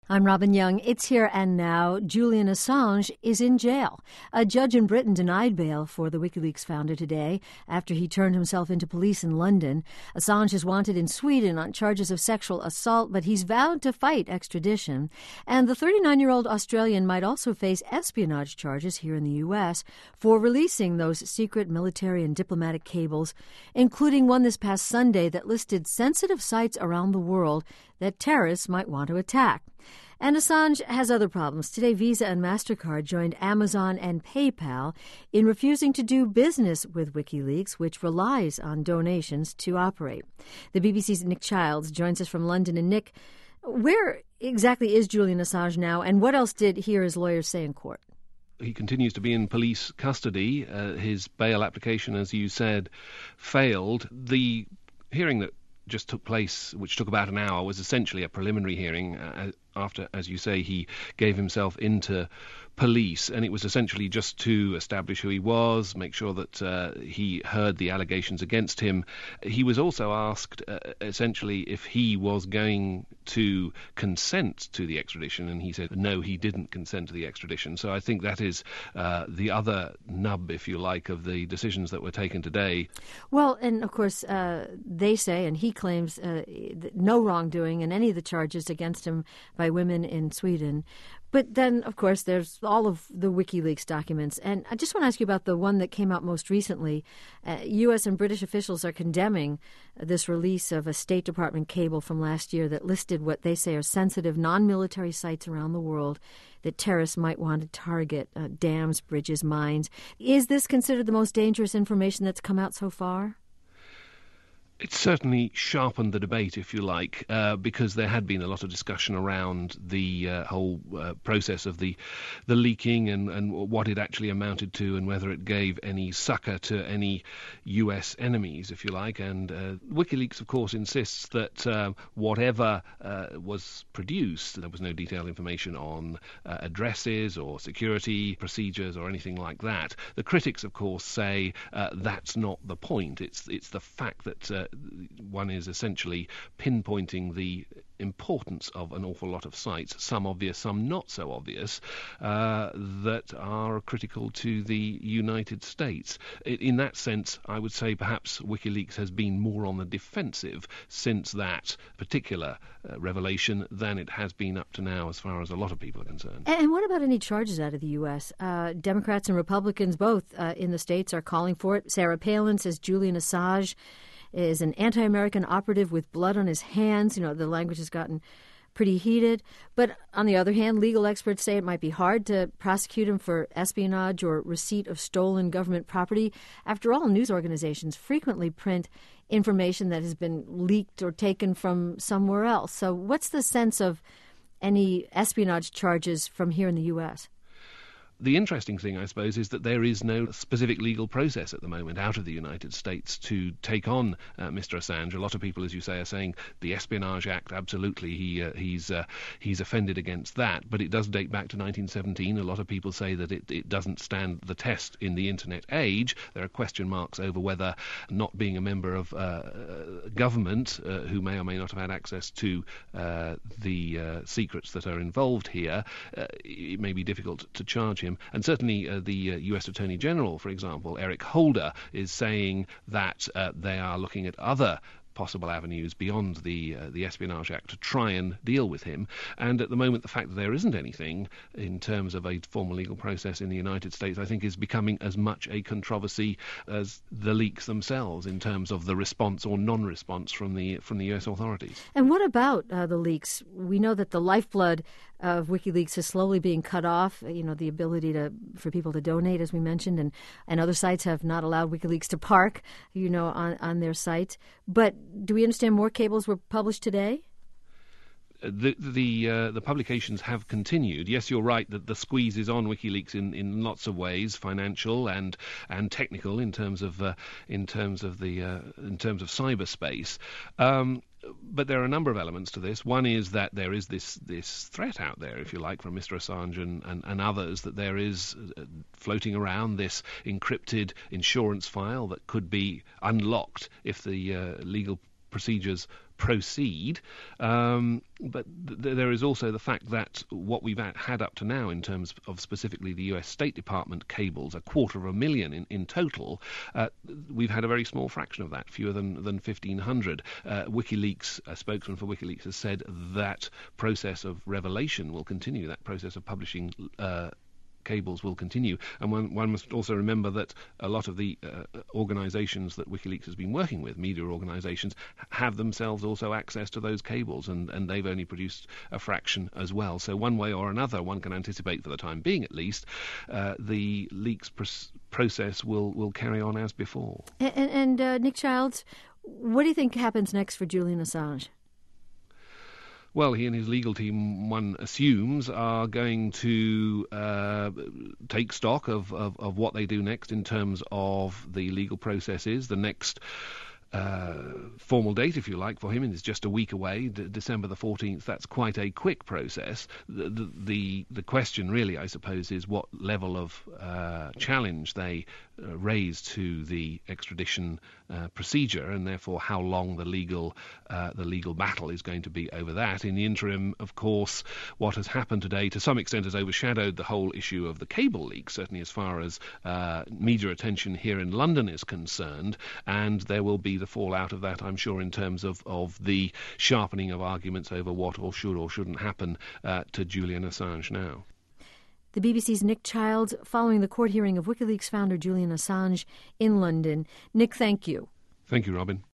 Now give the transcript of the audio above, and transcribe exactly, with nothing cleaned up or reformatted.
I'm Robin Young. It's Here and Now. Julian Assange is in jail. A judge in Britain denied bail for the WikiLeaks founder today after he turned himself into police in London. Assange is wanted in Sweden on charges of sexual assault, but he's vowed to fight extradition. And the thirty-nine-year-old Australian might also face espionage charges here in the U S for releasing those secret military and diplomatic cables, including one this past Sunday that listed sensitive sites around the world that terrorists might want to attack. And Assange has other problems. Today, Visa and MasterCard joined Amazon and PayPal in refusing to do business with WikiLeaks, which relies on donations to operate. The B B C's Nick Childs joins us from London. And Nick, where exactly is Julian Assange now, and what else did he or his lawyers say in court? He continues to be in police custody. Uh, his bail application, as you said, failed. The hearing that just took place, which took about an hour, was essentially a preliminary hearing uh, after, as you say, he gave himself into police, and it was essentially just to establish who he was, make sure that uh, he heard the allegations against him. He was also asked uh, essentially if he was going to consent to the extradition, and he said no, he didn't consent to the extradition. So I think that is uh, the other nub, if you like, of the decisions that were taken today. Well, and of course uh, they say, and he claims uh, no wrongdoing in any of the charges against him by women in Sweden. But then, of course, there's all of the WikiLeaks documents. And I just want to ask you about the one that came out most recently. Uh, U S and British officials are condemning this release of a State Department cable from last year that listed what they say are sensitive non-military sites around the world that terrorists might want to target, uh, dams, bridges, mines. Is this considered the most dangerous information that's come out so far? It's certainly sharpened the debate, if you like, uh, because there had been a lot of discussion around the uh, whole uh, process of the the leaking and, and what it actually amounted to and whether it gave any succour to any U S enemies, if you like. And uh, WikiLeaks, of course, insists that uh, whatever uh, was produced, there was no detailed information on uh, addresses or security procedures or anything like that. The critics, of course, say uh, that's not the point. It's, it's the fact that uh, one is essentially pinpointing the importance of an awful lot of sites, some obvious, some not so obvious, uh, that are critical to the United States. In that sense, I would say perhaps WikiLeaks has been more on the defensive since that particular uh, revelation than it has been up to now, as far as a lot of people are concerned. And what about any charges out of the U S? Uh, Democrats and Republicans both uh, in the states are calling for it. Sarah Palin says Julian Assange is an anti-American operative with blood on his hands. You know, the language has gotten pretty heated. But on the other hand, legal experts say it might be hard to prosecute him for espionage or receipt of stolen government property. After all, news organizations frequently print information that has been leaked or taken from somewhere else. So what's the sense of any espionage charges from here in the U S? The interesting thing, I suppose, is that there is no specific legal process at the moment out of the United States to take on uh, Mister Assange. A lot of people, as you say, are saying the Espionage Act, absolutely, he uh, he's uh, he's offended against that. But it does date back to nineteen seventeen. A lot of people say that it, it doesn't stand the test in the Internet age. There are question marks over whether not being a member of uh, government, uh, who may or may not have had access to uh, the uh, secrets that are involved here, uh, it may be difficult to charge him. And certainly uh, the uh, U S Attorney General, for example, Eric Holder, is saying that uh, they are looking at other possible avenues beyond the uh, the Espionage Act to try and deal with him. And at the moment, the fact that there isn't anything in terms of a formal legal process in the United States, I think, is becoming as much a controversy as the leaks themselves in terms of the response or non-response from the from the U S authorities. And what about uh, the leaks? We know that the lifeblood of WikiLeaks is slowly being cut off. You know, the ability to for people to donate, as we mentioned, and, and other sites have not allowed WikiLeaks to park, you know, on, on their site. But do we understand more cables were published today? The the uh, the publications have continued. Yes, you're right that the squeeze is on WikiLeaks in, in lots of ways, financial and and technical in terms of uh, in terms of the uh, in terms of cyberspace. Um, But there are a number of elements to this. One is that there is this this threat out there, if you like, from Mister Assange and, and, and others, that there is uh, floating around this encrypted insurance file that could be unlocked if the uh, legal procedures proceed. Um, but th- there is also the fact that what we've had up to now in terms of specifically the U S State Department cables, a quarter of a million in, in total, uh, we've had a very small fraction of that, fewer than, than fifteen hundred. Uh, WikiLeaks, a spokesman for WikiLeaks, has said that process of revelation will continue, that process of publishing uh, cables will continue. And one, one must also remember that a lot of the uh, organisations that WikiLeaks has been working with, media organisations, have themselves also access to those cables, and, and they've only produced a fraction as well. So one way or another, one can anticipate, for the time being at least, uh, the leaks pr- process will, will carry on as before. And, and, and uh, Nick Childs, what do you think happens next for Julian Assange? Well, he and his legal team, one assumes, are going to uh, take stock of, of, of what they do next in terms of the legal processes. The next uh, formal date, if you like, for him is just a week away, D- December the fourteenth. That's quite a quick process. The, the, the, the question really, I suppose, is what level of uh, challenge they uh, raise to the extradition uh, procedure, and therefore how long the legal uh, the legal battle is going to be over that. In the interim, of course, what has happened today to some extent has overshadowed the whole issue of the cable leak, certainly as far as uh, media attention here in London is concerned, and there will be the fallout of that, I'm sure, in terms of, of the sharpening of arguments over what or should or shouldn't happen uh, to Julian Assange now. The B B C's Nick Childs, following the court hearing of WikiLeaks founder Julian Assange in London. Nick, thank you. Thank you, Robin.